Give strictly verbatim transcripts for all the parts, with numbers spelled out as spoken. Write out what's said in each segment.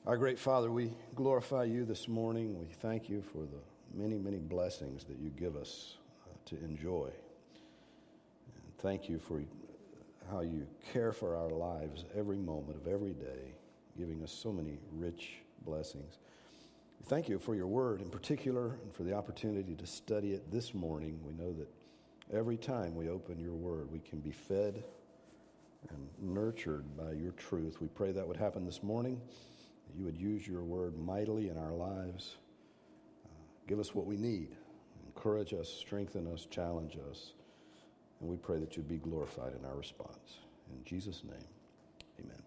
Our great Father, we glorify you this morning. We thank you for the many, many blessings that you give us uh, to enjoy. And thank you for how you care for our lives every moment of every day, giving us so many rich blessings. We thank you for your word in particular and for the opportunity to study it this morning. We know that every time we open your word, we can be fed and nurtured by your truth. We pray that would happen this morning. You would use your word mightily in our lives. Uh, give us what we need. Encourage us, strengthen us, challenge us. And we pray that you'd be glorified in our response. In Jesus' name, amen.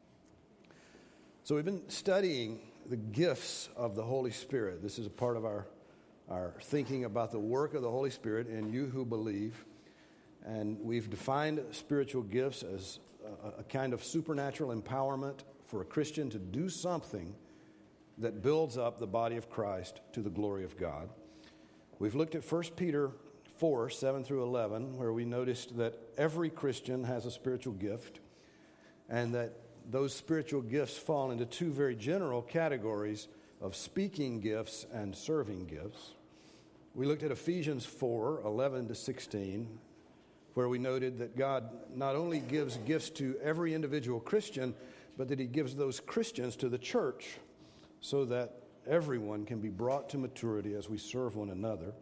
So we've been studying the gifts of the Holy Spirit. This is a part of our, our thinking about the work of the Holy Spirit in you who believe. And we've defined spiritual gifts as a, a kind of supernatural empowerment for a Christian to do something that builds up the body of Christ to the glory of God. We've looked at First Peter four, seven through eleven, where we noticed that every Christian has a spiritual gift, and that those spiritual gifts fall into two very general categories of speaking gifts and serving gifts. We looked at Ephesians four, eleven to sixteen, where we noted that God not only gives gifts to every individual Christian, but that he gives those Christians to the church so that everyone can be brought to maturity as we serve one another.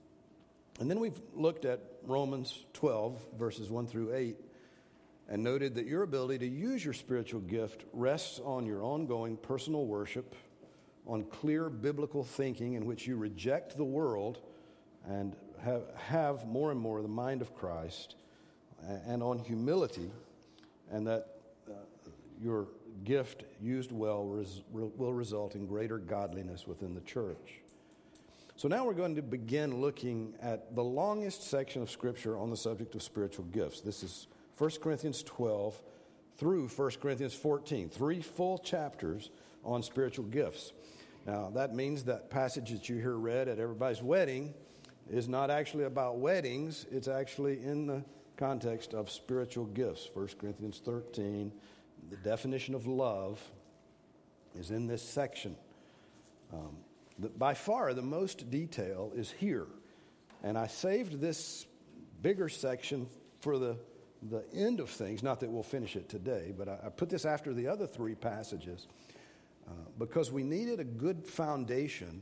And then we've looked at Romans twelve, verses one through eight, and noted that your ability to use your spiritual gift rests on your ongoing personal worship, on clear biblical thinking in which you reject the world and have, have more and more the mind of Christ, and on humility, and that uh, your gift used well res- will result in greater godliness within the church. So now we're going to begin looking at the longest section of Scripture on the subject of spiritual gifts. This is First Corinthians twelve through First Corinthians fourteen, three full chapters on spiritual gifts. Now that means that passage that you hear read at everybody's wedding is not actually about weddings. It's actually in the context of spiritual gifts. First Corinthians thirteen, the definition of love is in this section. Um, the, by far, the most detail is here. And I saved this bigger section for the, the end of things. Not that we'll finish it today, but I, I put this after the other three passages uh, because we needed a good foundation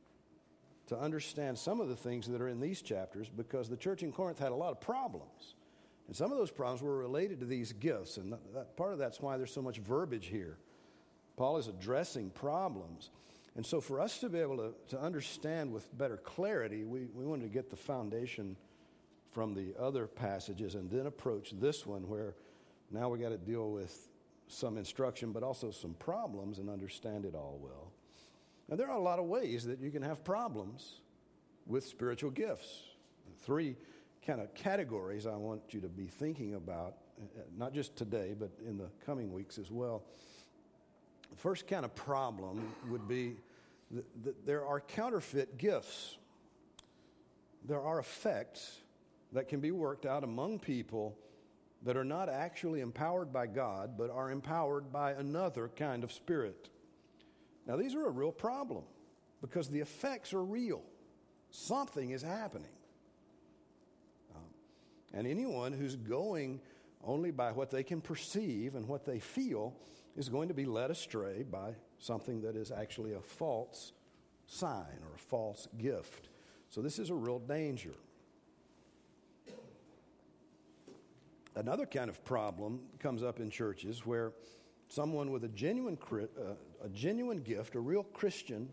to understand some of the things that are in these chapters, because the church in Corinth had a lot of problems. And some of those problems were related to these gifts, and that, that, part of that's why there's so much verbiage here. Paul is addressing problems. And so for us to be able to, to understand with better clarity, we, we wanted to get the foundation from the other passages and then approach this one where now we got to deal with some instruction but also some problems and understand it all well. Now, there are a lot of ways that you can have problems with spiritual gifts. Three kind of categories I want you to be thinking about, not just today, but in the coming weeks as well. The first kind of problem would be that, that there are counterfeit gifts. There are effects that can be worked out among people that are not actually empowered by God, but are empowered by another kind of spirit. Now, these are a real problem because the effects are real. Something is happening. Um, and anyone who's going only by what they can perceive and what they feel is going to be led astray by something that is actually a false sign or a false gift. So this is a real danger. Another kind of problem comes up in churches where someone with a genuine uh, a genuine gift, a real Christian,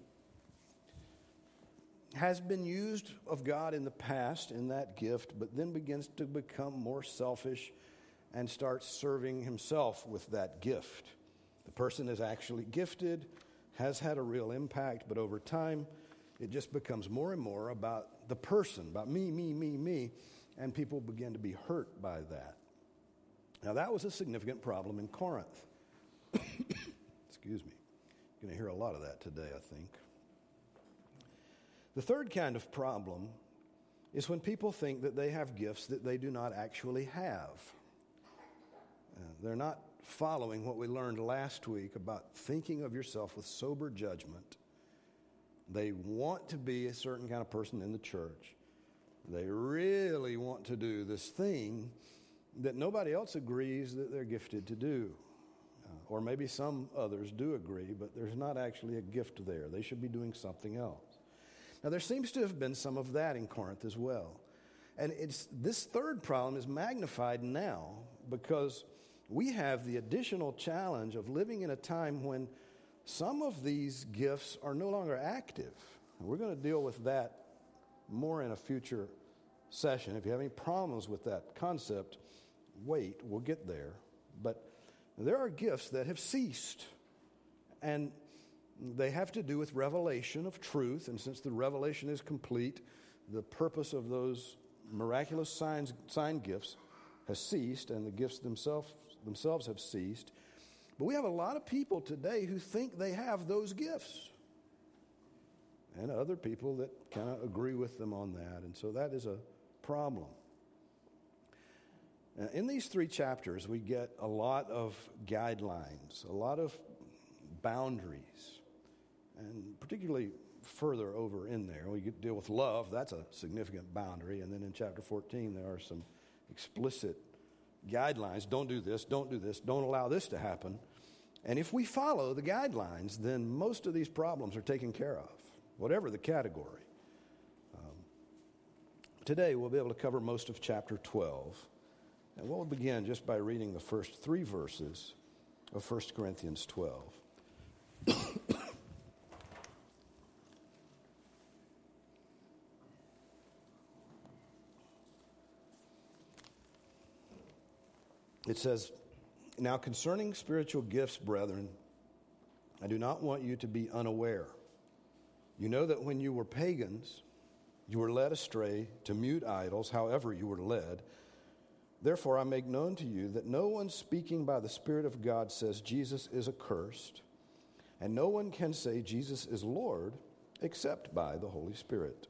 has been used of God in the past in that gift, but then begins to become more selfish and starts serving himself with that gift. The person is actually gifted, has had a real impact, but over time it just becomes more and more about the person, about me, me, me, me, and people begin to be hurt by that. Now that was a significant problem in Corinth. Excuse me. You're going to hear a lot of that today, I think. The third kind of problem is when people think that they have gifts that they do not actually have. Uh, they're not following what we learned last week about thinking of yourself with sober judgment. They want to be a certain kind of person in the church. They really want to do this thing that nobody else agrees that they're gifted to do. Uh, or maybe some others do agree, but there's not actually a gift there. They should be doing something else. Now, there seems to have been some of that in Corinth as well. And it's this third problem is magnified now because we have the additional challenge of living in a time when some of these gifts are no longer active. And we're going to deal with that more in a future session. If you have any problems with that concept, wait, we'll get there. But there are gifts that have ceased, and they have to do with revelation of truth. And since the revelation is complete, the purpose of those miraculous signs, sign gifts has ceased, and the gifts themselves themselves have ceased. But we have a lot of people today who think they have those gifts, and other people that kind of agree with them on that. And so that is a problem. Now, in these three chapters, we get a lot of guidelines, a lot of boundaries, and particularly further over in there, we get deal with love. That's a significant boundary. And then in chapter fourteen, there are some explicit guidelines. Don't do this, don't do this, don't allow this to happen. And if we follow the guidelines, then most of these problems are taken care of, whatever the category. Um, today, we'll be able to cover most of chapter twelve. And we'll begin just by reading the first three verses of First Corinthians twelve. It says, "Now concerning spiritual gifts, brethren, I do not want you to be unaware. You know that when you were pagans, you were led astray to mute idols, however you were led. Therefore I make known to you that no one speaking by the Spirit of God says Jesus is accursed, and no one can say Jesus is Lord except by the Holy Spirit."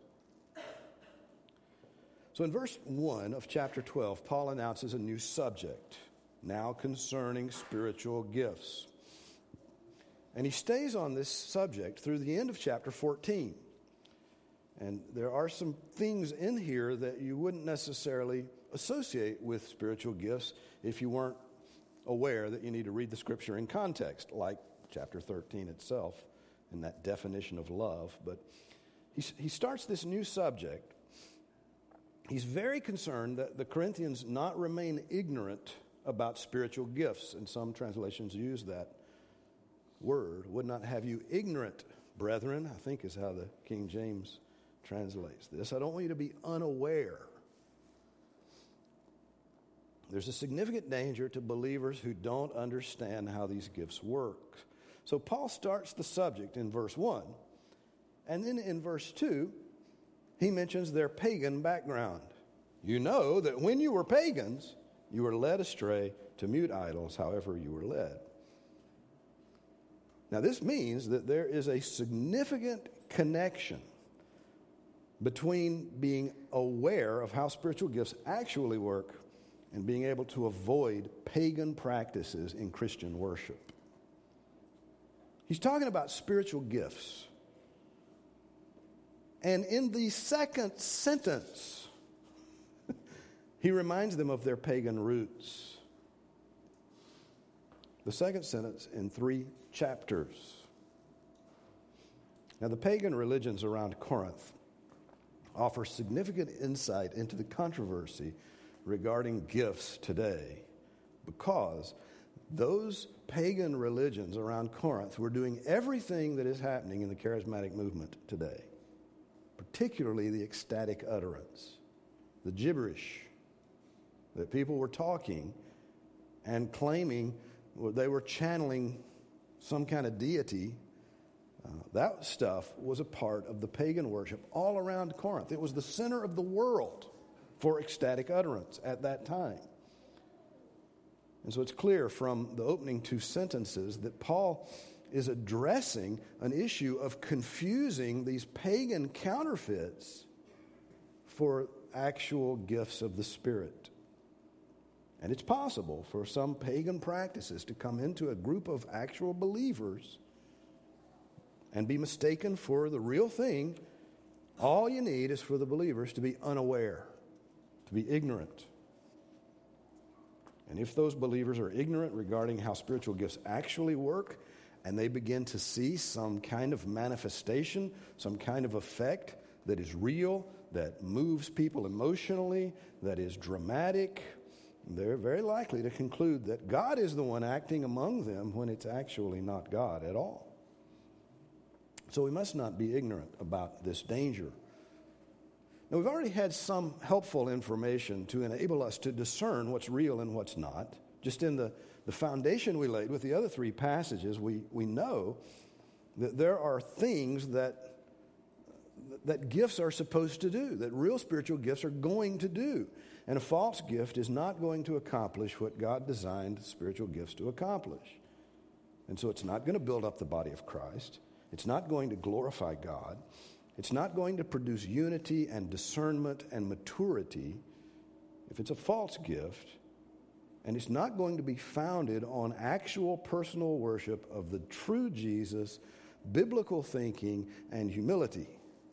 So in verse one of chapter twelve, Paul announces a new subject, now concerning spiritual gifts. And he stays on this subject through the end of chapter fourteen. And there are some things in here that you wouldn't necessarily associate with spiritual gifts if you weren't aware that you need to read the scripture in context, like chapter thirteen itself and that definition of love. But he, he starts this new subject. He's very concerned that the Corinthians not remain ignorant about spiritual gifts, and some translations use that word. "Would not have you ignorant, brethren," I think is how the King James translates this. I don't want you to be unaware. There's a significant danger to believers who don't understand how these gifts work. So Paul starts the subject in verse one, and then in verse two, he mentions their pagan background. "You know that when you were pagans, you were led astray to mute idols, however you were led." Now this means that there is a significant connection between being aware of how spiritual gifts actually work and being able to avoid pagan practices in Christian worship. He's talking about spiritual gifts. And in the second sentence, he reminds them of their pagan roots. The second sentence in three chapters. Now, the pagan religions around Corinth offer significant insight into the controversy regarding gifts today, because those pagan religions around Corinth were doing everything that is happening in the charismatic movement today, particularly the ecstatic utterance, the gibberish that people were talking and claiming they were channeling some kind of deity. Uh, that stuff was a part of the pagan worship all around Corinth. It was the center of the world for ecstatic utterance at that time. And so it's clear from the opening two sentences that Paul is addressing an issue of confusing these pagan counterfeits for actual gifts of the Spirit. And it's possible for some pagan practices to come into a group of actual believers and be mistaken for the real thing. All you need is for the believers to be unaware, to be ignorant. And if those believers are ignorant regarding how spiritual gifts actually work, and they begin to see some kind of manifestation, some kind of effect that is real, that moves people emotionally, that is dramatic, they're very likely to conclude that God is the one acting among them when it's actually not God at all. So we must not be ignorant about this danger. Now, we've already had some helpful information to enable us to discern what's real and what's not. Just in the, the foundation we laid with the other three passages, we, we know that there are things that, that gifts are supposed to do, that real spiritual gifts are going to do. And a false gift is not going to accomplish what God designed spiritual gifts to accomplish. And so it's not going to build up the body of Christ. It's not going to glorify God. It's not going to produce unity and discernment and maturity if it's a false gift. And it's not going to be founded on actual personal worship of the true Jesus, biblical thinking, and humility.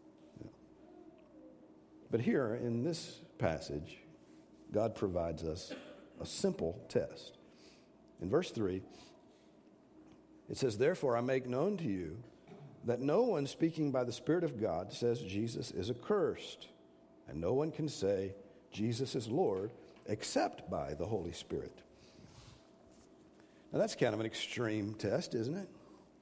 But here in this passage, God provides us a simple test. In verse three, it says, "Therefore I make known to you that no one speaking by the Spirit of God says Jesus is accursed, and no one can say Jesus is Lord except by the Holy Spirit." Now that's kind of an extreme test, isn't it?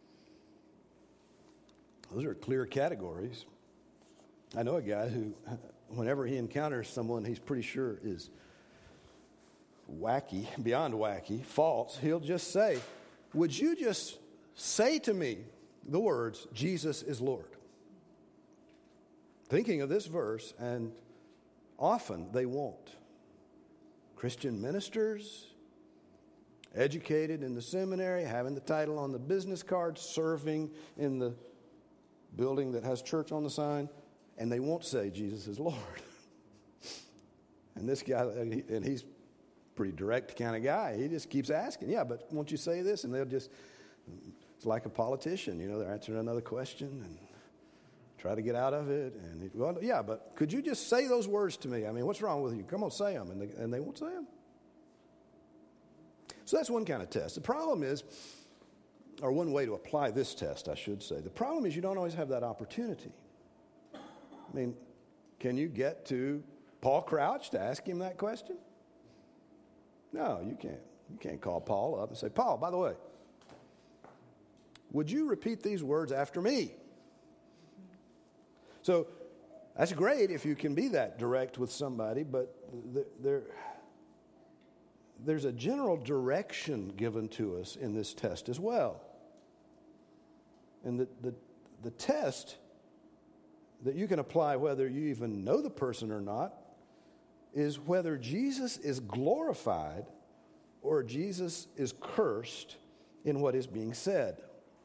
Those are clear categories. I know a guy who, whenever he encounters someone he's pretty sure is wacky, beyond wacky, false, he'll just say, "Would you just say to me the words, Jesus is Lord?" Thinking of this verse, and often they won't. Christian ministers, educated in the seminary, having the title on the business card, serving in the building that has church on the sign, and they won't say Jesus is Lord. And this guy, and he's a pretty direct kind of guy, he just keeps asking, "Yeah, but won't you say this?" And they'll just, it's like a politician, you know, they're answering another question and try to get out of it. And, he, "Well, yeah, but could you just say those words to me? I mean, what's wrong with you? Come on, say them." And they, and they won't say them. So that's one kind of test. The problem is, or one way to apply this test, I should say, the problem is you don't always have that opportunity. I mean, can you get to Paul Crouch to ask him that question? No, you can't. You can't call Paul up and say, "Paul, by the way, would you repeat these words after me?" So that's great if you can be that direct with somebody, but there, there's a general direction given to us in this test as well. And the, the, the test that you can apply whether you even know the person or not is whether Jesus is glorified or Jesus is cursed in what is being said.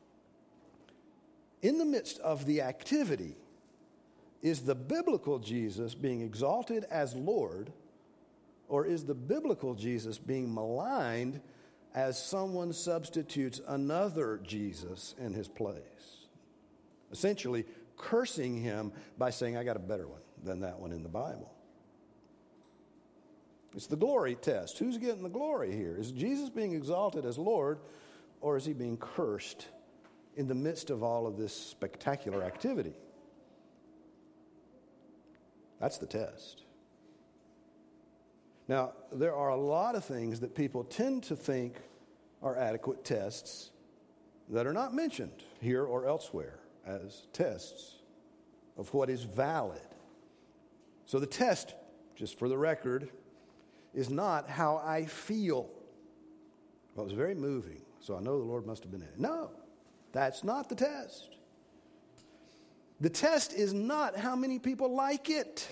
In the midst of the activity, is the biblical Jesus being exalted as Lord, or is the biblical Jesus being maligned as someone substitutes another Jesus in his place? Essentially, cursing him by saying, "I got a better one than that one in the Bible." It's the glory test. Who's getting the glory here? Is Jesus being exalted as Lord, or is he being cursed in the midst of all of this spectacular activity? That's the test. Now, there are a lot of things that people tend to think are adequate tests that are not mentioned here or elsewhere as tests of what is valid. So the test, just for the record, is not how I feel. Well, it was very moving, so I know the Lord must have been in it. No, that's not the test. The test is not how many people like it.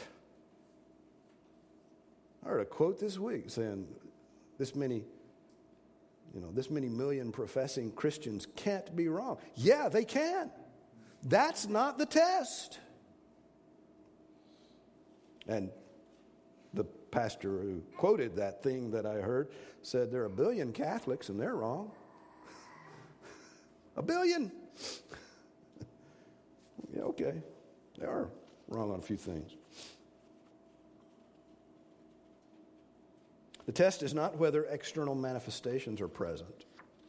I heard a quote this week saying this many, you know, this many million professing Christians can't be wrong. Yeah, they can. That's not the test. And the pastor who quoted that thing that I heard said there are a billion Catholics and they're wrong. A billion. Yeah, okay. They are wrong on a few things. The test is not whether external manifestations are present.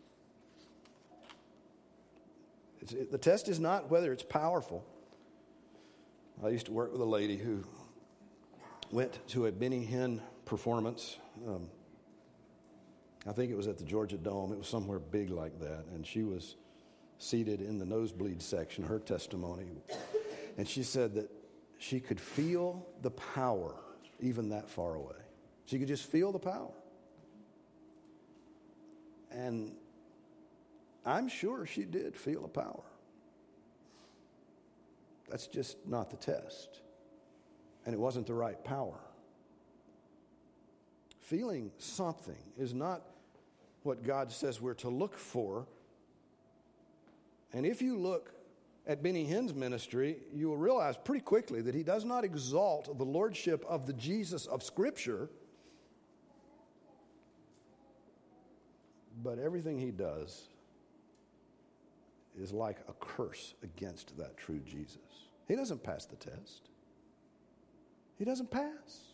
It's, it, the test is not whether it's powerful. I used to work with a lady who went to a Benny Hinn performance. Um, I think it was at the Georgia Dome. It was somewhere big like that. And she was seated in the nosebleed section, her testimony. And she said that she could feel the power even that far away. She could just feel the power. And I'm sure she did feel the power. That's just not the test. And it wasn't the right power. Feeling something is not what God says we're to look for. And if you look at Benny Hinn's ministry, you will realize pretty quickly that he does not exalt the lordship of the Jesus of Scripture, but everything he does is like a curse against that true Jesus. He doesn't pass the test. He doesn't pass.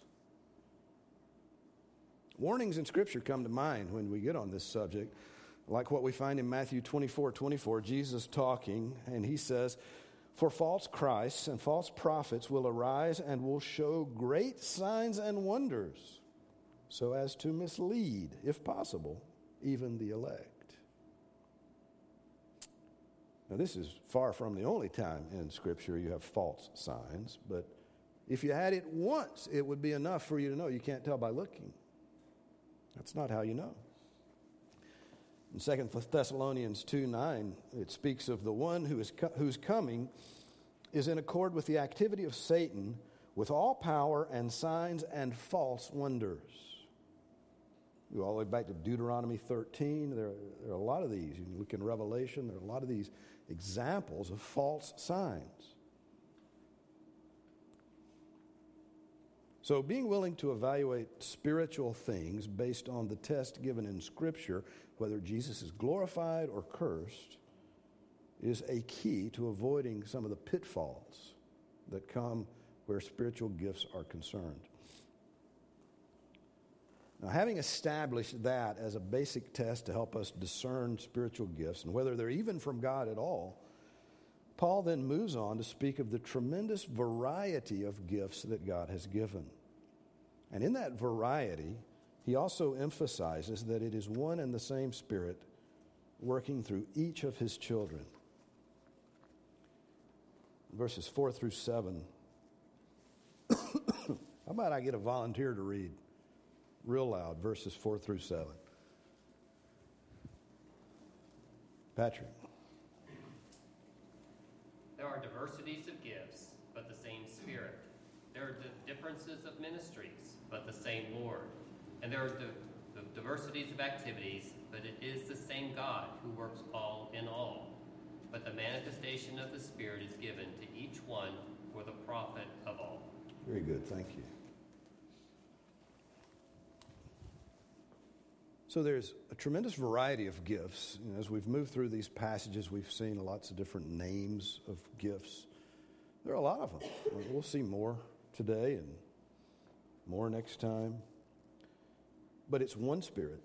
Warnings in Scripture come to mind when we get on this subject, like what we find in Matthew twenty-four twenty-four, Jesus talking, and he says, "For false Christs and false prophets will arise and will show great signs and wonders, so as to mislead, if possible, even the elect." Now, this is far from the only time in Scripture you have false signs, but if you had it once, it would be enough for you to know. You can't tell by looking. That's not how you know. In Second Thessalonians two nine, it speaks of the one who is co- whose coming is in accord with the activity of Satan, with all power and signs and false wonders. You go all the way back to Deuteronomy thirteen. There, there are a lot of these. You can look in Revelation. There are a lot of these examples of false signs. So being willing to evaluate spiritual things based on the test given in Scripture, whether Jesus is glorified or cursed, is a key to avoiding some of the pitfalls that come where spiritual gifts are concerned. Now, having established that as a basic test to help us discern spiritual gifts and whether they're even from God at all, Paul then moves on to speak of the tremendous variety of gifts that God has given. And in that variety, he also emphasizes that it is one and the same Spirit working through each of his children. Verses four through seven. How about I get a volunteer to read real loud, verses four through seven? Patrick. There are diversities of gifts, but the same Spirit. There are differences of ministries, but the same Lord. And there are di- the diversities of activities, but it is the same God who works all in all. But the manifestation of the Spirit is given to each one for the profit of all. Very good, thank you. So there's a tremendous variety of gifts. You know, as we've moved through these passages, we've seen lots of different names of gifts. There are a lot of them. We'll see more today and more next time. But it's one Spirit,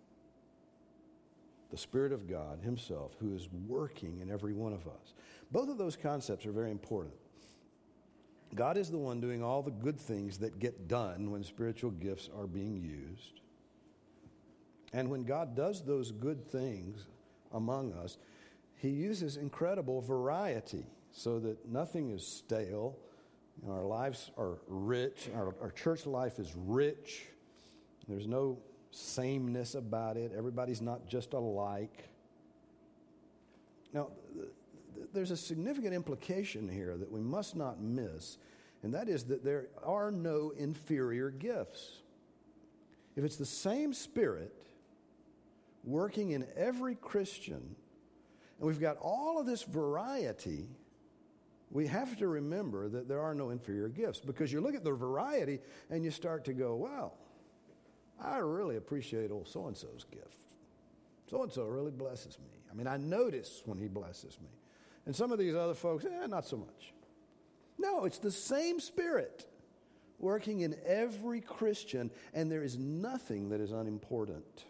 the Spirit of God himself, who is working in every one of us. Both of those concepts are very important. God is the one doing all the good things that get done when spiritual gifts are being used. And when God does those good things among us, he uses incredible variety so that nothing is stale. You know, our lives are rich. Our, our church life is rich. There's no sameness about it. Everybody's not just alike. Now, th- th- there's a significant implication here that we must not miss, and that is that there are no inferior gifts. If it's the same Spirit working in every Christian, and we've got all of this variety, we have to remember that there are no inferior gifts, because you look at the variety and you start to go, wow, I really appreciate old so-and-so's gift. So-and-so really blesses me. I mean, I notice when he blesses me. And some of these other folks, eh, not so much. No, it's the same Spirit working in every Christian, and there is nothing that is unimportant.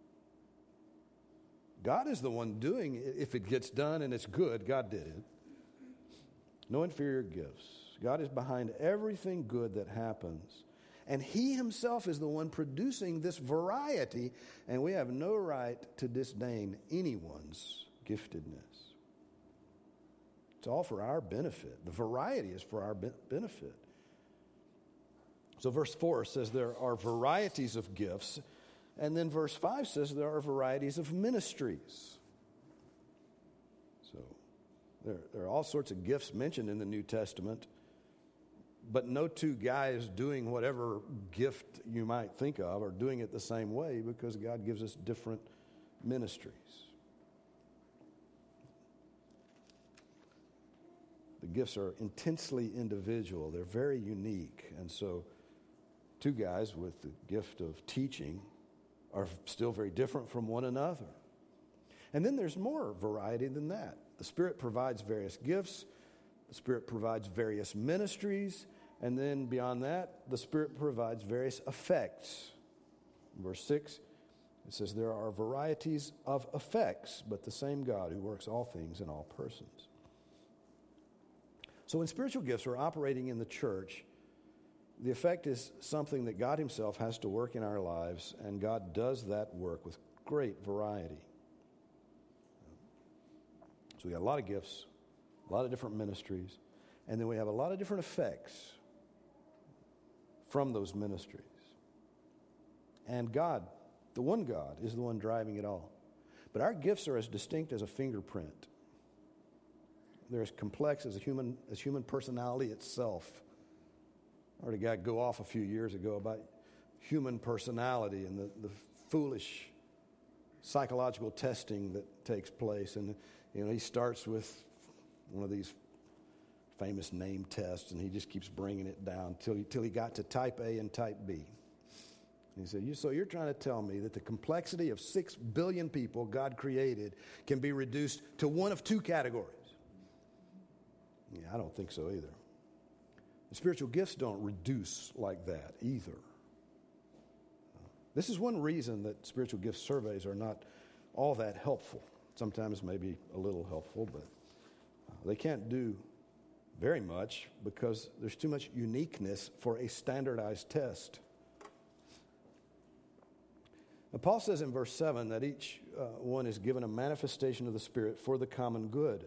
God is the one doing it. If it gets done and it's good, God did it. No inferior gifts. God is behind everything good that happens. And He Himself is the one producing this variety, and we have no right to disdain anyone's giftedness. It's all for our benefit. The variety is for our benefit. So verse four says there are varieties of gifts, and then verse five says there are varieties of ministries. So there, there are all sorts of gifts mentioned in the New Testament, but no two guys doing whatever gift you might think of are doing it the same way, because God gives us different ministries. The gifts are intensely individual. They're very unique. And so two guys with the gift of teaching are still very different from one another. And then there's more variety than that. The Spirit provides various gifts. The Spirit provides various ministries. And then beyond that, the Spirit provides various effects. In verse six, it says, there are varieties of effects, but the same God who works all things in all persons. So when spiritual gifts are operating in the church, the effect is something that God Himself has to work in our lives, and God does that work with great variety. So we got a lot of gifts, a lot of different ministries, and then we have a lot of different effects from those ministries. And God, the one God, is the one driving it all. But our gifts are as distinct as a fingerprint. They're as complex as a human as human personality itself. I heard a guy go off a few years ago about human personality and the, the foolish psychological testing that takes place. And, you know, he starts with one of these famous name tests, and he just keeps bringing it down till he, till he got to type A and type B. And he said, you, so you're trying to tell me that the complexity of six billion people God created can be reduced to one of two categories? Yeah, I don't think so either. The spiritual gifts don't reduce like that either. This is one reason that spiritual gift surveys are not all that helpful. Sometimes maybe a little helpful, but they can't do very much because there's too much uniqueness for a standardized test. Now, Paul says in verse seven that each uh, one is given a manifestation of the Spirit for the common good.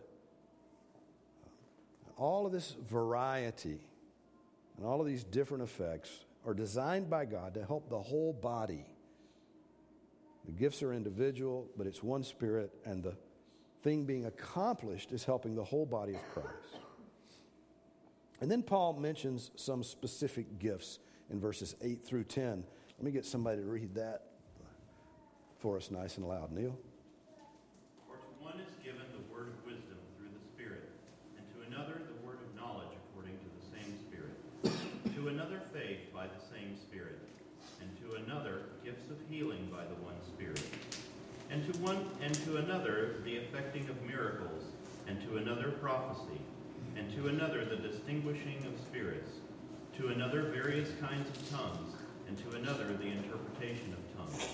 All of this variety and all of these different effects are designed by God to help the whole body. The gifts are individual, but it's one Spirit, and the thing being accomplished is helping the whole body of Christ. And then Paul mentions some specific gifts in verses eight through ten. Let me get somebody to read that for us nice and loud. Neil? For to one is given the word of wisdom through the Spirit, and to another the word of knowledge according to the same Spirit, to another faith by the same Spirit, and to another gifts of healing by the one Spirit, and to one and to another the effecting of miracles, and to another prophecy, and to another the distinguishing of spirits, to another various kinds of tongues, and to another the interpretation of tongues.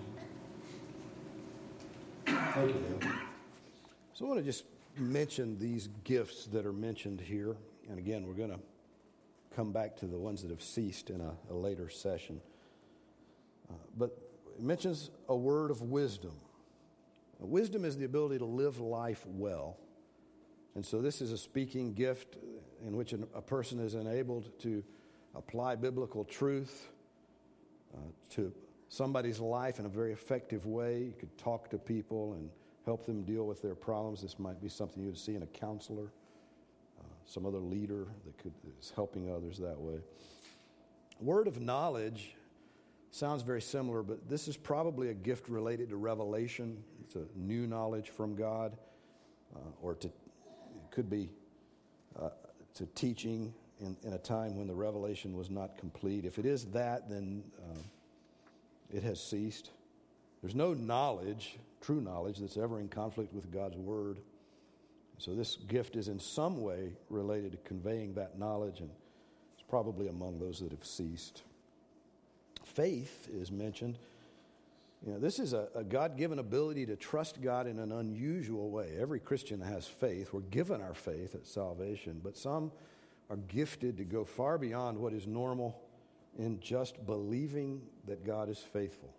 Thank you, Neil. So I want to just mention these gifts that are mentioned here. And again, we're going to come back to the ones that have ceased in a, a later session. Uh, but it mentions a word of wisdom. Now, wisdom is the ability to live life well. And so this is a speaking gift in which an, a person is enabled to apply biblical truth uh, to somebody's life in a very effective way. You could talk to people and help them deal with their problems. This might be something you would see in a counselor, uh, some other leader that could, is helping others that way. Word of knowledge sounds very similar, but this is probably a gift related to revelation. It's a new knowledge from God, uh, or to, it could be uh, to teaching in, in a time when the revelation was not complete. If it is that, then uh, it has ceased. There's no knowledge, true knowledge, that's ever in conflict with God's word. So this gift is in some way related to conveying that knowledge, and it's probably among those that have ceased. Faith is mentioned. You know, this is a, a God-given ability to trust God in an unusual way. Every Christian has faith. We're given our faith at salvation, but some are gifted to go far beyond what is normal in just believing that God is faithful.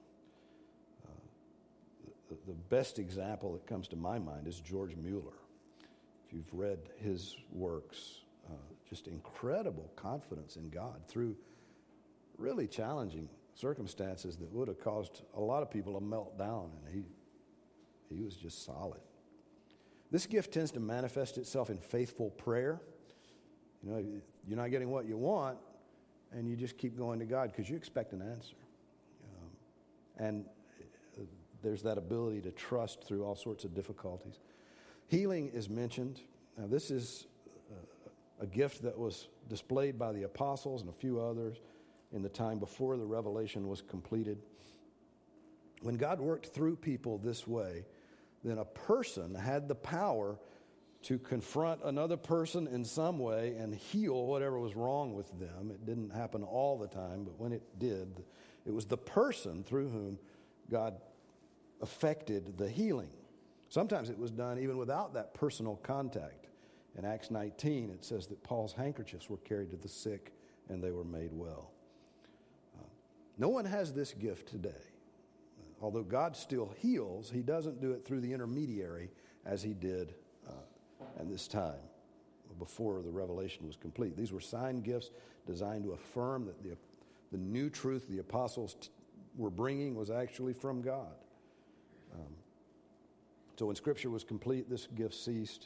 Uh, the, the best example that comes to my mind is George Mueller. If you've read his works, uh, just incredible confidence in God through really challenging circumstances that would have caused a lot of people to melt down, and he he was just solid. This gift tends to manifest itself in faithful prayer. You know, you're not getting what you want, and you just keep going to God because you expect an answer. Um, and uh, there's that ability to trust through all sorts of difficulties. Healing is mentioned. Now, this is uh, a gift that was displayed by the apostles and a few others in the time before the revelation was completed. When God worked through people this way, then a person had the power to confront another person in some way and heal whatever was wrong with them. It didn't happen all the time, but when it did, it was the person through whom God affected the healing. Sometimes it was done even without that personal contact. In Acts nineteen, it says that Paul's handkerchiefs were carried to the sick and they were made well. Uh, no one has this gift today. Uh, although God still heals, he doesn't do it through the intermediary as he did uh, at this time before the revelation was complete. These were sign gifts designed to affirm that the, the new truth the apostles t- were bringing was actually from God. Um, So when Scripture was complete, this gift ceased.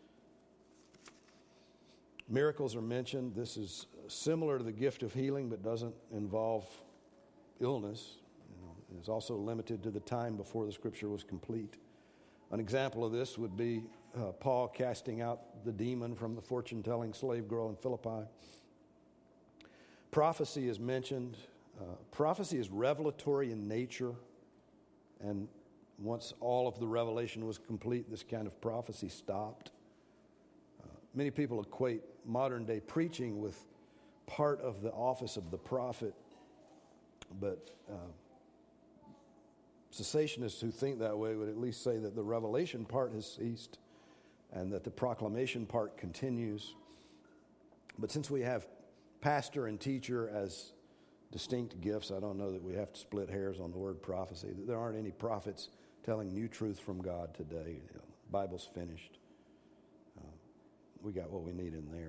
Miracles are mentioned. This is similar to the gift of healing, but doesn't involve illness. You know, it's also limited to the time before the Scripture was complete. An example of this would be uh, Paul casting out the demon from the fortune-telling slave girl in Philippi. Prophecy is mentioned. Uh, prophecy is revelatory in nature, and once all of the revelation was complete, this kind of prophecy stopped. Uh, many people equate modern-day preaching with part of the office of the prophet, but uh, cessationists who think that way would at least say that the revelation part has ceased and that the proclamation part continues. But since we have pastor and teacher as distinct gifts, I don't know that we have to split hairs on the word prophecy. There aren't any prophets telling new truth from God today. You know, the Bible's finished. Uh, we got what we need in there.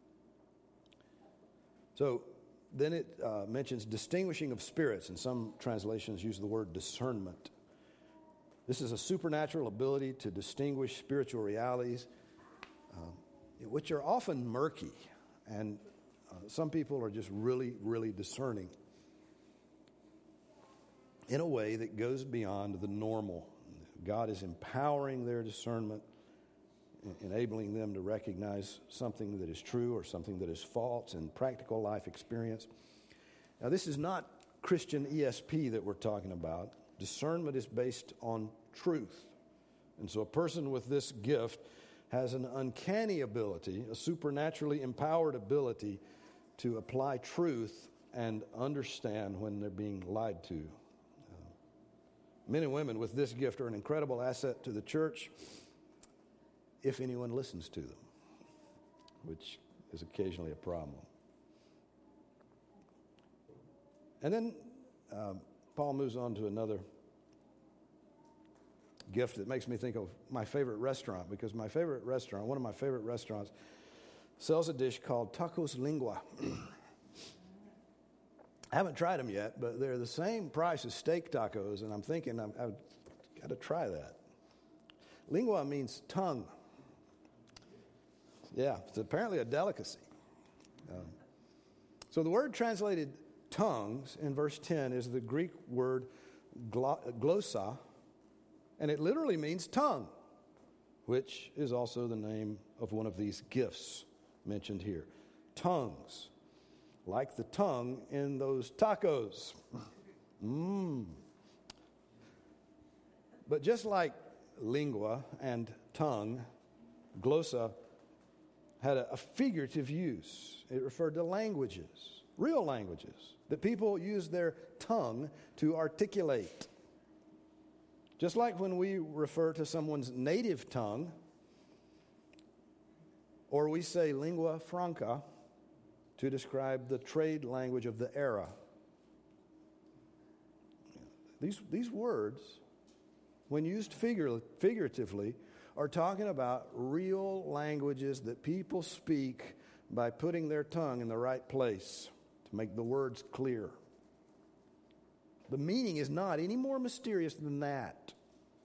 So then it uh, mentions distinguishing of spirits, and some translations use the word discernment. This is a supernatural ability to distinguish spiritual realities, um, which are often murky, and uh, some people are just really, really discerning in a way that goes beyond the normal. God is empowering their discernment, enabling them to recognize something that is true or something that is false in practical life experience. Now, this is not Christian E S P that we're talking about. Discernment is based on truth. And so a person with this gift has an uncanny ability, a supernaturally empowered ability to apply truth and understand when they're being lied to. Men and women with this gift are an incredible asset to the church if anyone listens to them, which is occasionally a problem. And then um, Paul moves on to another gift that makes me think of my favorite restaurant, because my favorite restaurant, one of my favorite restaurants, sells a dish called tacos lingua. I haven't tried them yet, but they're the same price as steak tacos, and I'm thinking I've, I've got to try that. Lingua means tongue. Yeah, it's apparently a delicacy. Um, so the word translated tongues in verse ten is the Greek word glossa, and it literally means tongue, which is also the name of one of these gifts mentioned here. Tongues, like the tongue in those tacos. Mmm. But just like lingua and tongue, glossa had a, a figurative use. It referred to languages, real languages, that people use their tongue to articulate. Just like when we refer to someone's native tongue, or we say lingua franca to describe the trade language of the era. These, these words, when used figure, figuratively, are talking about real languages that people speak by putting their tongue in the right place to make the words clear. The meaning is not any more mysterious than that.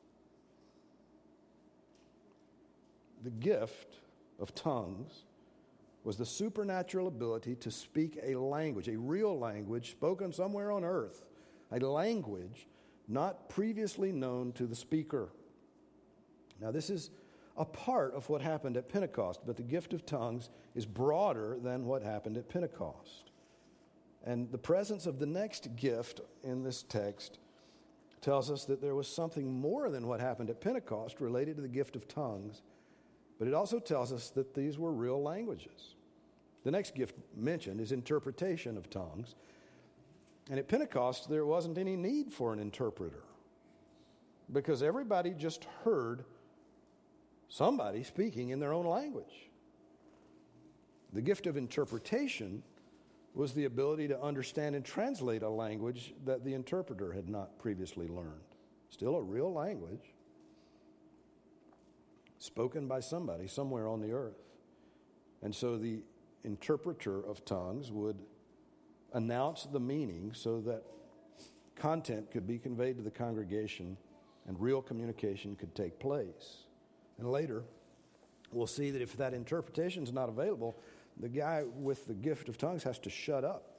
The gift of tongues was the supernatural ability to speak a language, a real language spoken somewhere on earth, a language not previously known to the speaker. Now, this is a part of what happened at Pentecost, but the gift of tongues is broader than what happened at Pentecost. And the presence of the next gift in this text tells us that there was something more than what happened at Pentecost related to the gift of tongues, but it also tells us that these were real languages. The next gift mentioned is interpretation of tongues. And at Pentecost, there wasn't any need for an interpreter because everybody just heard somebody speaking in their own language. The gift of interpretation was the ability to understand and translate a language that the interpreter had not previously learned. Still a real language, spoken by somebody somewhere on the earth. And so the interpreter of tongues would announce the meaning so that content could be conveyed to the congregation and real communication could take place. And later, we'll see that if that interpretation is not available, the guy with the gift of tongues has to shut up.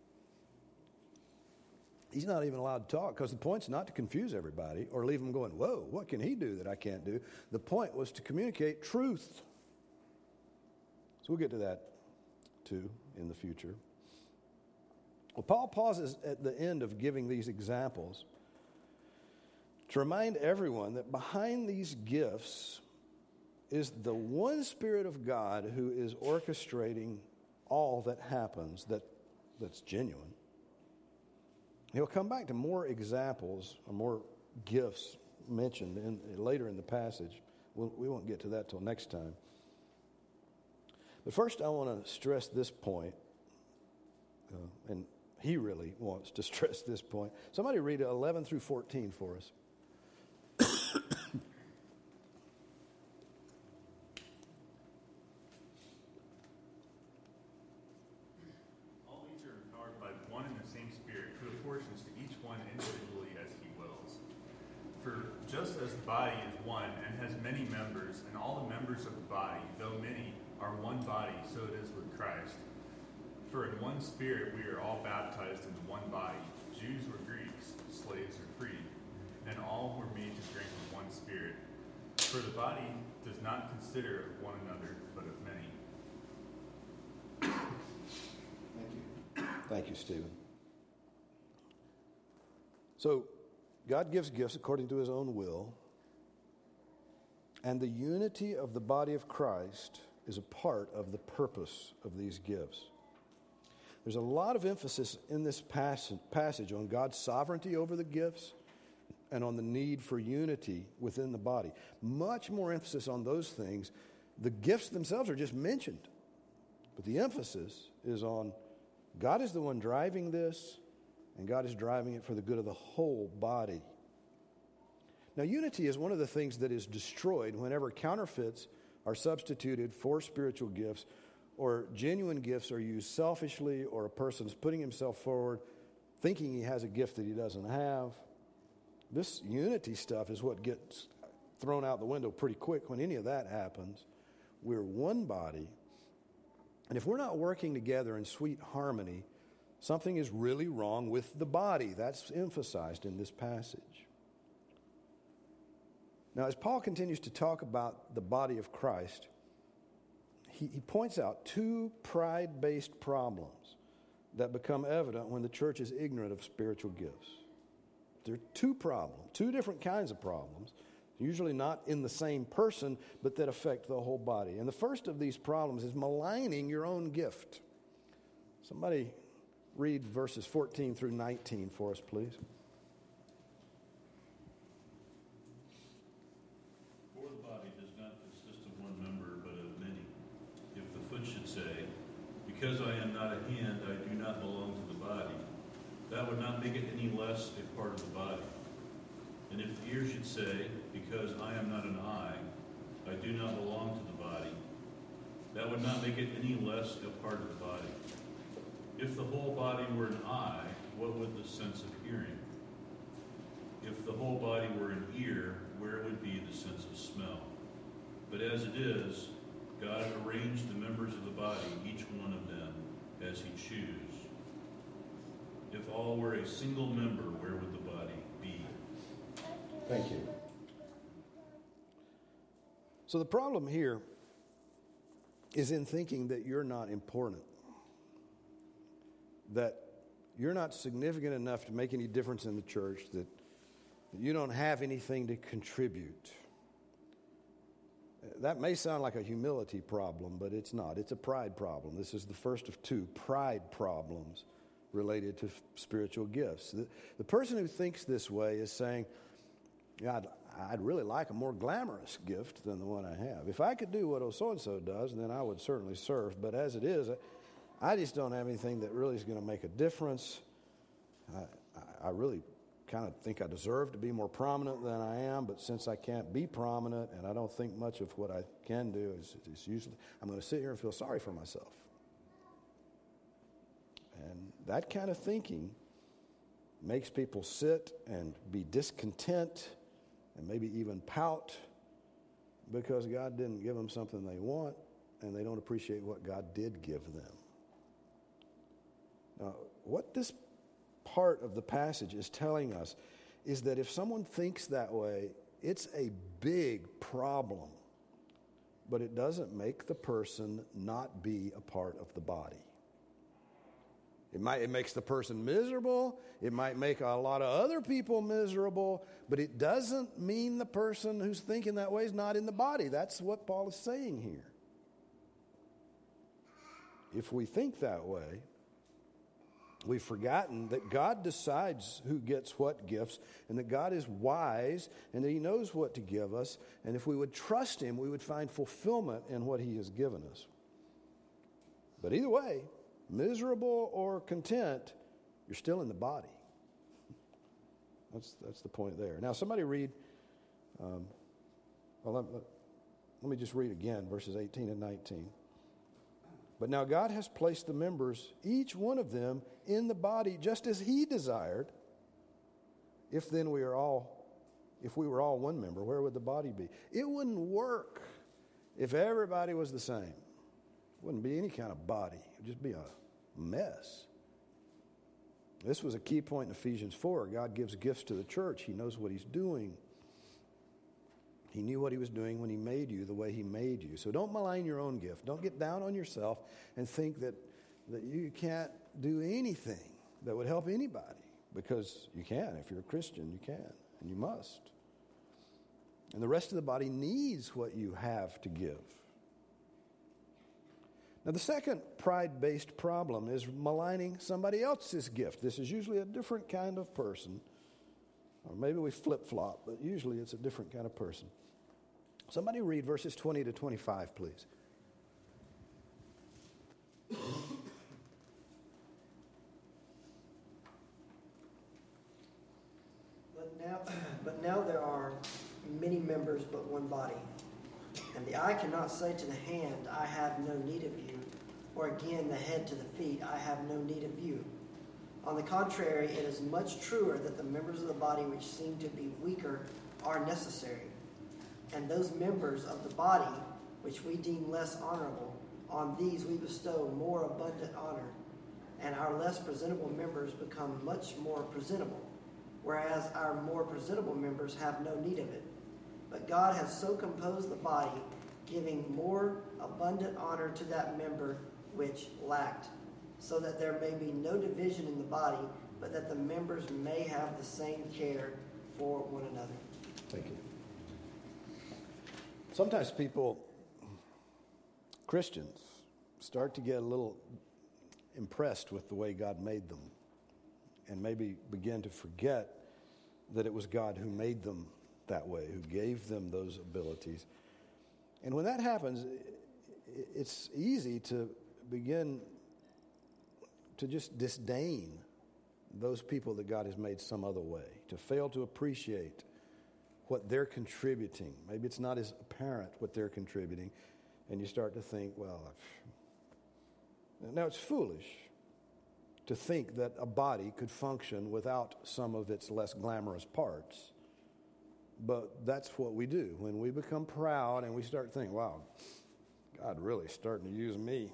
He's not even allowed to talk because the point's not to confuse everybody or leave them going, whoa, what can he do that I can't do? The point was to communicate truth. So we'll get to that too in the future. Well, Paul pauses at the end of giving these examples to remind everyone that behind these gifts is the one Spirit of God who is orchestrating all that happens that, that's genuine. He'll come back to more examples or more gifts mentioned in, later in the passage. We'll, we won't get to that till next time. But first I want to stress this point, uh, and he really wants to stress this point. Somebody read eleven through fourteen for us. All these are empowered by one and the same Spirit, who apportions to each one individually as he wills. For just as the body is one and has many members, and all the members of the body, though many, are one body, so it is with Christ. For in one Spirit we are all baptized into one body, Jews or Greeks, slaves or free, and all were made to drink of one Spirit. For the body does not consider of one another, but of many. Thank you. Thank you, Stephen. So, God gives gifts according to his own will, and the unity of the body of Christ is a part of the purpose of these gifts. There's a lot of emphasis in this passage on God's sovereignty over the gifts and on the need for unity within the body. Much more emphasis on those things. The gifts themselves are just mentioned, but the emphasis is on God is the one driving this, and God is driving it for the good of the whole body. Now, unity is one of the things that is destroyed whenever counterfeits are substituted for spiritual gifts, or genuine gifts are used selfishly, or a person's putting himself forward thinking he has a gift that he doesn't have. This unity stuff is what gets thrown out the window pretty quick when any of that happens. We're one body, and if we're not working together in sweet harmony, something is really wrong with the body. That's emphasized in this passage. Now, as Paul continues to talk about the body of Christ, he, he points out two pride-based problems that become evident when the church is ignorant of spiritual gifts. There are two problems, two different kinds of problems, usually not in the same person, but that affect the whole body. And the first of these problems is maligning your own gift. Somebody read verses fourteen through nineteen for us, please. For the body does not consist of one member, but of many. If the foot should say, because I am not a hand, I do not belong to the body, that would not make it any less a part of the body. And if the ear should say, because I am not an eye, I do not belong to the body, that would not make it any less a part of the body. If the whole body were an eye, what would the sense of hearing? If the whole body were an ear, where would be the sense of smell? But as it is, God arranged the members of the body, each one of them, as he chose. If all were a single member, where would the body be? Thank you. So the problem here is in thinking that you're not important, that you're not significant enough to make any difference in the church, that, that you don't have anything to contribute. That may sound like a humility problem, but it's not. It's a pride problem. This is the first of two pride problems related to spiritual gifts. The, the person who thinks this way is saying, yeah, I'd, I'd really like a more glamorous gift than the one I have. If I could do what so-and-so does, then I would certainly serve. But as it is, I, I just don't have anything that really is going to make a difference. I, I, I really kind of think I deserve to be more prominent than I am, but since I can't be prominent and I don't think much of what I can do is, is usually, I'm going to sit here and feel sorry for myself. And that kind of thinking makes people sit and be discontent and maybe even pout because God didn't give them something they want and they don't appreciate what God did give them. Now, what this part of the passage is telling us is that if someone thinks that way, it's a big problem, but it doesn't make the person not be a part of the body. It might, it makes the person miserable. It might make a lot of other people miserable, but it doesn't mean the person who's thinking that way is not in the body. That's what Paul is saying here. If we think that way, we've forgotten that God decides who gets what gifts and that God is wise and that he knows what to give us. And if we would trust him, we would find fulfillment in what he has given us. But either way, miserable or content, you're still in the body. That's that's the point there. Now, somebody read, um, well, let, let, let me just read again, verses eighteen and nineteen. But now God has placed the members, each one of them, in the body just as he desired. If then we are all, if we were all one member, where would the body be? It wouldn't work if everybody was the same. It wouldn't be any kind of body. It would just be a mess. This was a key point in Ephesians four. God gives gifts to the church. He knows what he's doing. He knew what he was doing when he made you the way he made you. So don't malign your own gift. Don't get down on yourself and think that, that you can't do anything that would help anybody, because you can. If you're a Christian, you can, and you must. And the rest of the body needs what you have to give. Now, the second pride-based problem is maligning somebody else's gift. This is usually a different kind of person. Or maybe we flip-flop, but usually it's a different kind of person. Somebody read verses twenty to twenty-five, please. But now, but now there are many members but one body. And the eye cannot say to the hand, I have no need of you, or again the head to the feet, I have no need of you. On the contrary, it is much truer that the members of the body which seem to be weaker are necessary. And those members of the body which we deem less honorable, on these we bestow more abundant honor, and our less presentable members become much more presentable, whereas our more presentable members have no need of it. But God has so composed the body, giving more abundant honor to that member which lacked, so that there may be no division in the body, but that the members may have the same care for one another. Thank you. Sometimes people, Christians, start to get a little impressed with the way God made them and maybe begin to forget that it was God who made them that way, who gave them those abilities. And when that happens, it's easy to begin to just disdain those people that God has made some other way, to fail to appreciate what they're contributing. Maybe it's not as apparent what they're contributing, and you start to think, well, I've... now it's foolish to think that a body could function without some of its less glamorous parts. But that's what we do. When we become proud and we start thinking, wow, God really is starting to use me,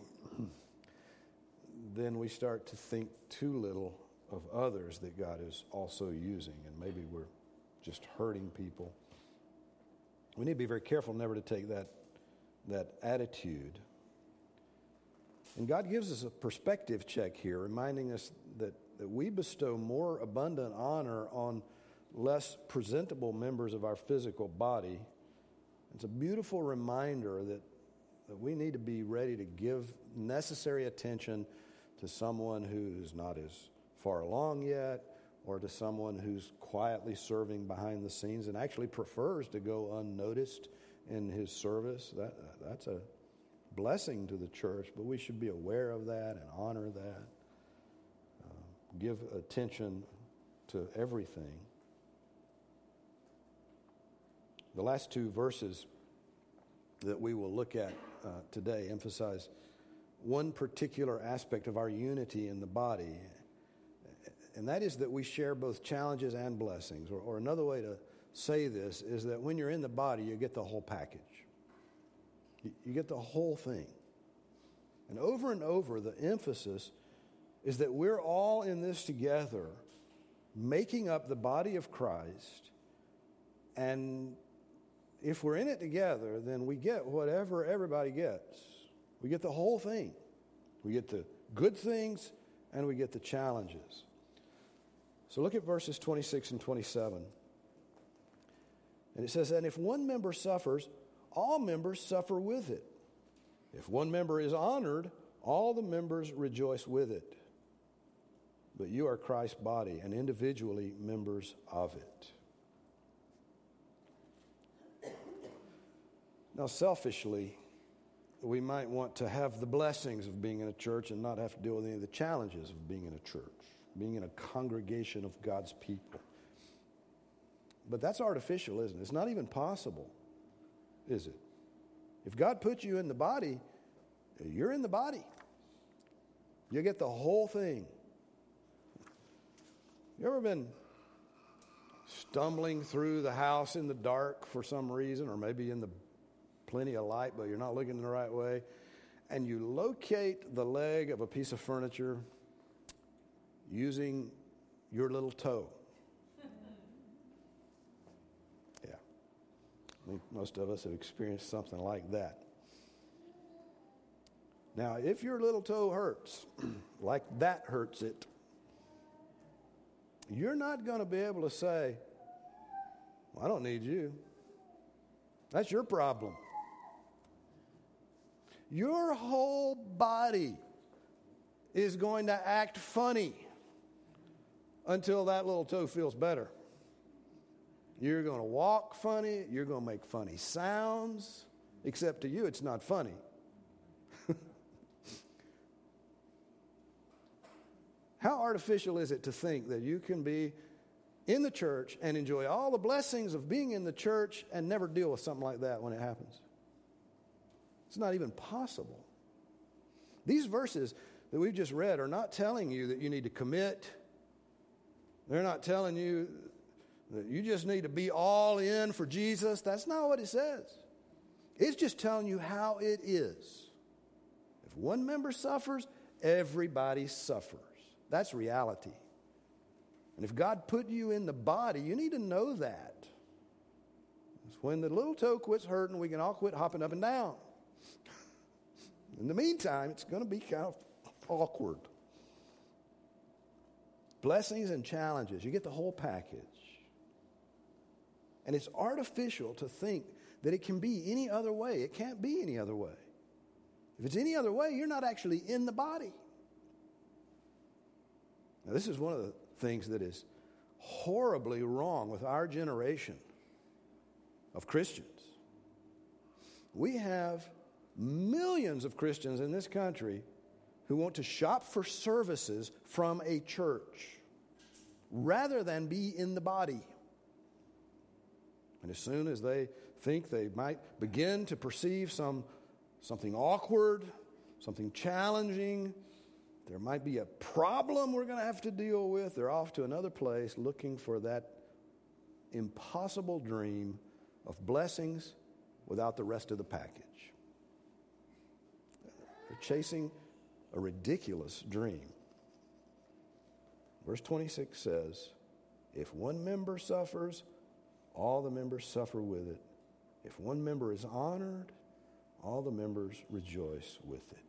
then we start to think too little of others that God is also using, and maybe we're just hurting people. We need to be very careful never to take that, that attitude. And God gives us a perspective check here, reminding us that, that we bestow more abundant honor on less presentable members of our physical body. It's a beautiful reminder that, that we need to be ready to give necessary attention to someone who's not as far along yet, or to someone who's quietly serving behind the scenes and actually prefers to go unnoticed in his service. That, that's a blessing to the church, but we should be aware of that and honor that. Uh, give attention to everything. The last two verses that we will look at uh, today emphasize one particular aspect of our unity in the body, and that is that we share both challenges and blessings. Or, or another way to say this is that when you're in the body, you get the whole package. You, you get the whole thing. And over and over, the emphasis is that we're all in this together, making up the body of Christ. And if we're in it together, then we get whatever everybody gets. We get the whole thing. We get the good things and we get the challenges. So look at verses twenty-six and twenty-seven. And it says, and if one member suffers, all members suffer with it. If one member is honored, all the members rejoice with it. But you are Christ's body and individually members of it. Now, selfishly, we might want to have the blessings of being in a church and not have to deal with any of the challenges of being in a church, being in a congregation of God's people. But that's artificial, isn't it? It's not even possible, is it? If God put you in the body, you're in the body. You get the whole thing. You ever been stumbling through the house in the dark for some reason, or maybe in the plenty of light, but you're not looking the right way, and you locate the leg of a piece of furniture using your little toe? Yeah. I think most of us have experienced something like that. Now, if your little toe hurts, like that hurts it, you're not going to be able to say, well, I don't need you. That's your problem. Your whole body is going to act funny until that little toe feels better. You're going to walk funny. You're going to make funny sounds. Except to you, it's not funny. How artificial is it to think that you can be in the church and enjoy all the blessings of being in the church and never deal with something like that when it happens? It's not even possible. These verses that we've just read are not telling you that you need to commit. They're not telling you that you just need to be all in for Jesus. That's not what it says. It's just telling you how it is. If one member suffers, everybody suffers. That's reality. And if God put you in the body, you need to know that. When the little toe quits hurting, we can all quit hopping up and down. In the meantime, it's going to be kind of awkward. Blessings and challenges. You get the whole package. And it's artificial to think that it can be any other way. It can't be any other way. If it's any other way, you're not actually in the body. Now, this is one of the things that is horribly wrong with our generation of Christians. We have millions of Christians in this country who want to shop for services from a church rather than be in the body. And as soon as they think they might begin to perceive some something awkward, something challenging, there might be a problem we're going to have to deal with, they're off to another place looking for that impossible dream of blessings without the rest of the package. They're chasing a ridiculous dream. Verse twenty-six says, if one member suffers, all the members suffer with it. If one member is honored, all the members rejoice with it.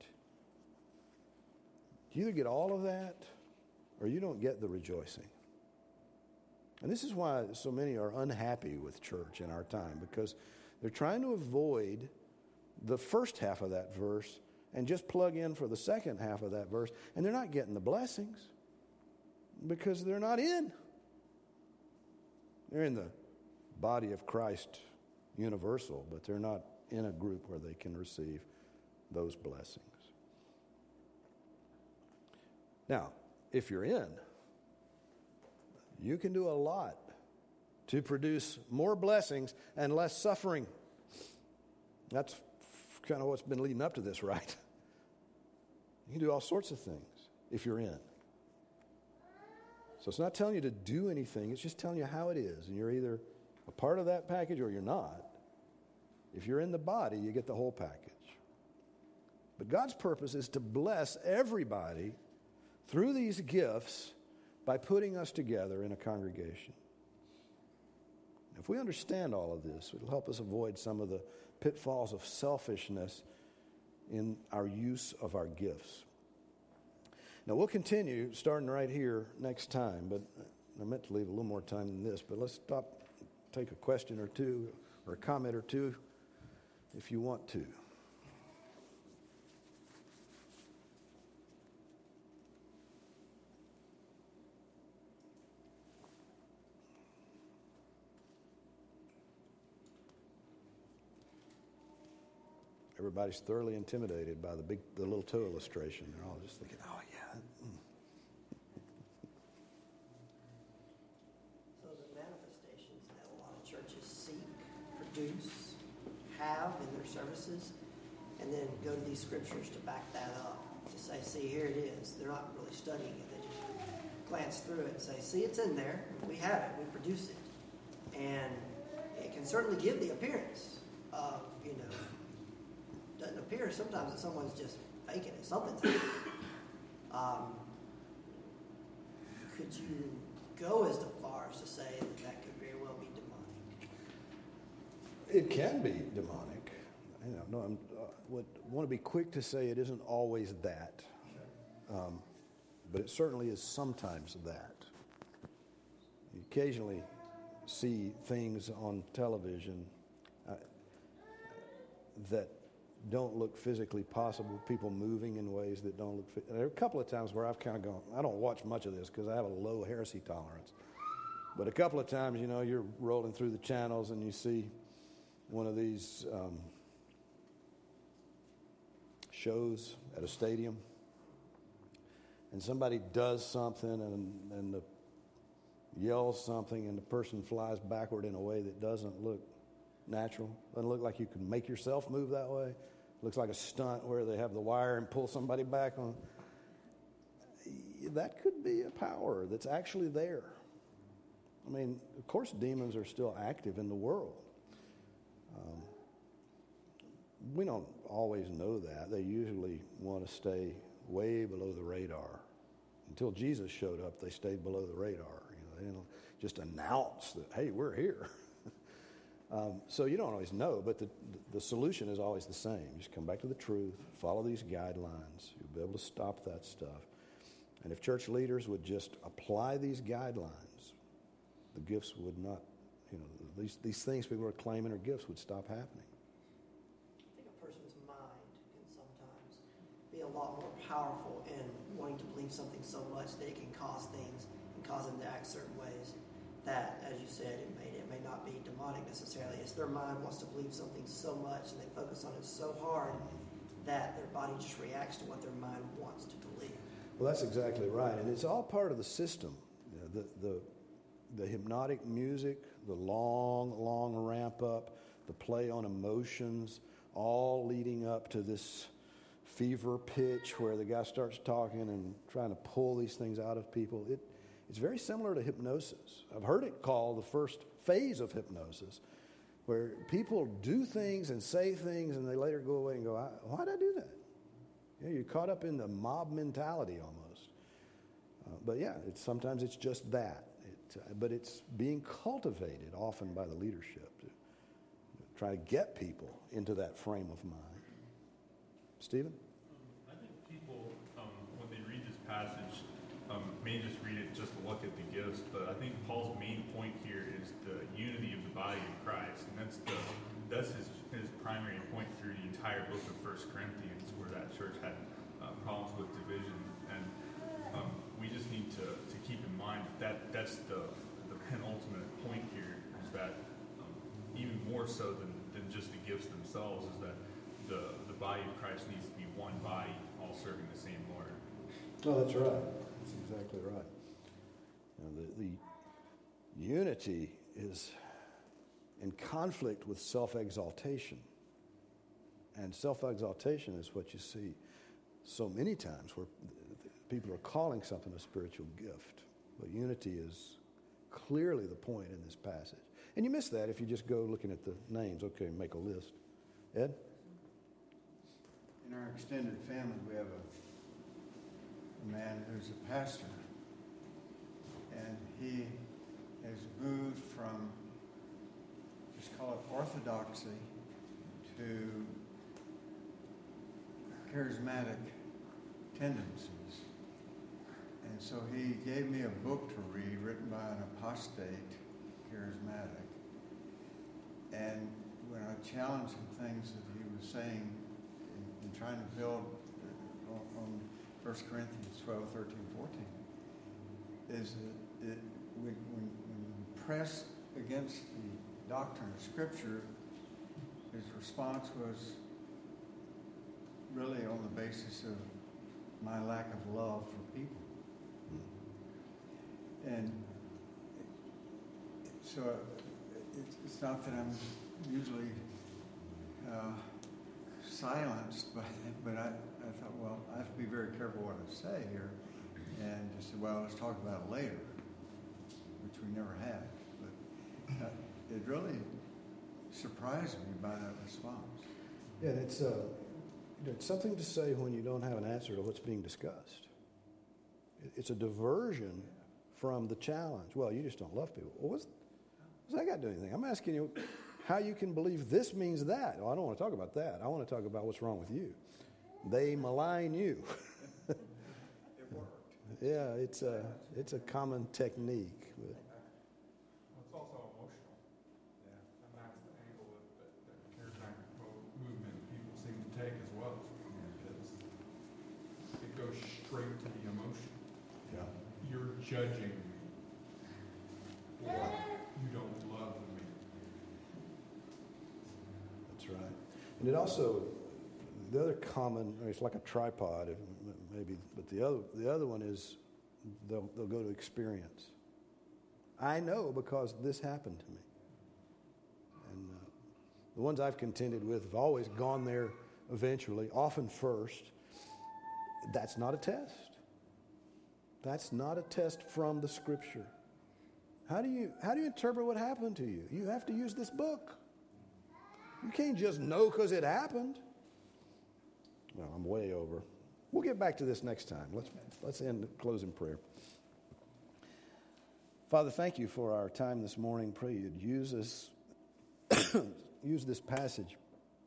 You either get all of that or you don't get the rejoicing. And this is why so many are unhappy with church in our time, because they're trying to avoid the first half of that verse and just plug in for the second half of that verse, and they're not getting the blessings because they're not in. They're in the body of Christ universal, but they're not in a group where they can receive those blessings. Now, if you're in, you can do a lot to produce more blessings and less suffering. That's kind of what's been leading up to this, right? You can do all sorts of things if you're in. So it's not telling you to do anything. It's just telling you how it is. And you're either a part of that package or you're not. If you're in the body, you get the whole package. But God's purpose is to bless everybody through these gifts by putting us together in a congregation. If we understand all of this, it'll help us avoid some of the pitfalls of selfishness in our use of our gifts. Now, we'll continue starting right here next time, but I meant to leave a little more time than this, but let's stop, take a question or two or a comment or two if you want to. Everybody's thoroughly intimidated by the big, the little toe illustration. They're all just thinking, "Oh yeah." Mm. So the manifestations that a lot of churches seek, produce, have in their services, and then go to these scriptures to back that up, to say, "See, here it is." They're not really studying it; they just glance through it and say, "See, it's in there. We have it. We produce it," and it can certainly give the appearance of, you know. Doesn't appear sometimes that someone's just faking it. Something's happening. Um, could you go as far as to say that that could very well be demonic? It can be demonic. I know, no, I'm, uh, would want to be quick to say it isn't always that, um, but it certainly is sometimes that. You occasionally see things on television uh, that don't look physically possible, people moving in ways that don't look... There are a couple of times where I've kind of gone, I don't watch much of this because I have a low heresy tolerance. But a couple of times, you know, you're rolling through the channels and you see one of these um, shows at a stadium, and somebody does something and, and the, yells something and the person flies backward in a way that doesn't look natural. Doesn't look like you can make yourself move that way. Looks like a stunt where they have the wire and pull somebody back on. That could be a power that's actually there. I mean, of course, demons are still active in the world. Um, we don't always know that. They usually want to stay way below the radar. Until Jesus showed up, they stayed below the radar. You know, they didn't just announce that, hey, we're here. Um, so you don't always know, but the, the solution is always the same. You just come back to the truth, follow these guidelines. You'll be able to stop that stuff. And if church leaders would just apply these guidelines, the gifts would not, you know, these, these things people are claiming are gifts would stop happening. I think a person's mind can sometimes be a lot more powerful in wanting to believe something so much that it can cause things and cause them to act certain ways that, as you said, it may, it may not be demonic necessarily. It's their mind wants to believe something so much and they focus on it so hard that their body just reacts to what their mind wants to believe. Well, that's exactly right. And it's all part of the system. You know, the, the, the hypnotic music, the long, long ramp up, the play on emotions, all leading up to this fever pitch where the guy starts talking and trying to pull these things out of people. It, it's very similar to hypnosis. I've heard it called the first phase of hypnosis, where people do things and say things and they later go away and go, why did I do that? You know, you're caught up in the mob mentality almost. Uh, but yeah, it's, sometimes it's just that. It, uh, but it's being cultivated often by the leadership to, to try to get people into that frame of mind. Stephen? Um, I think people, um, when they read this passage, um, may just read it just to look at the gifts, but I think Paul's main point here is the unity of the body of Christ, and that's the that's his, his primary point through the entire book of First Corinthians, where that church had uh, problems with division, and um, we just need to, to keep in mind that that's the, the penultimate point here, is that um, even more so than, than just the gifts themselves, is that the, the body of Christ needs to be one body, all serving the same Lord. Oh, that's right. That's exactly right. You know, the, the unity is in conflict with self-exaltation. And self-exaltation is what you see so many times where people are calling something a spiritual gift. But unity is clearly the point in this passage. And you miss that if you just go looking at the names. Okay, make a list. Ed? In our extended family, we have a, a man who's a pastor. And he has moved from, just call it orthodoxy, to charismatic tendencies. And so he gave me a book to read written by an apostate charismatic. And when I challenged him things that he was saying in, in trying to build on, on First Corinthians twelve, thirteen, fourteen, is that it, when, when, when you press against the doctrine of Scripture, his response was really on the basis of my lack of love for people. And so it's not that I'm usually uh, silenced, but, but I, I thought, well, I have to be very careful what I say here. And just said, well, let's talk about it later, which we never had. But uh, it really surprised me by that response. Yeah, it's, uh, it's something to say when you don't have an answer to what's being discussed. It's a diversion from the challenge. Well, you just don't love people. Well, what's, what's that got to do with anything? I'm asking you how you can believe this means that. Well, I don't want to talk about that. I want to talk about what's wrong with you. They malign you. It worked. Yeah, it's a, it's a common technique. But Well, it's also emotional. Yeah. And that's the angle that, that, that the charismatic mo- movement people seem to take as well. Because it goes straight to the emotion. yeah. You're judging me. Or you don't love me. That's right. And it also, the other common, it's like a tripod, maybe, but the other, the other one is they'll, they'll go to experience. I know because this happened to me. And uh, the ones I've contended with have always gone there eventually, often first. That's not a test. That's not a test from the Scripture. How do you, how do you interpret what happened to you? You have to use this book. You can't just know because it happened. Well, I'm way over. We'll get back to this next time. Let's, let's end, close in prayer. Father, thank you for our time this morning. Pray you'd use us use this passage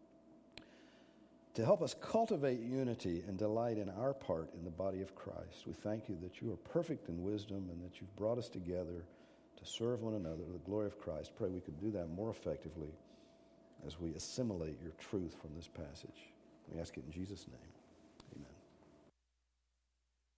to help us cultivate unity and delight in our part in the body of Christ. We thank you that you are perfect in wisdom and that you've brought us together to serve one another to the glory of Christ. Pray we could do that more effectively as we assimilate your truth from this passage. We ask it in Jesus' name.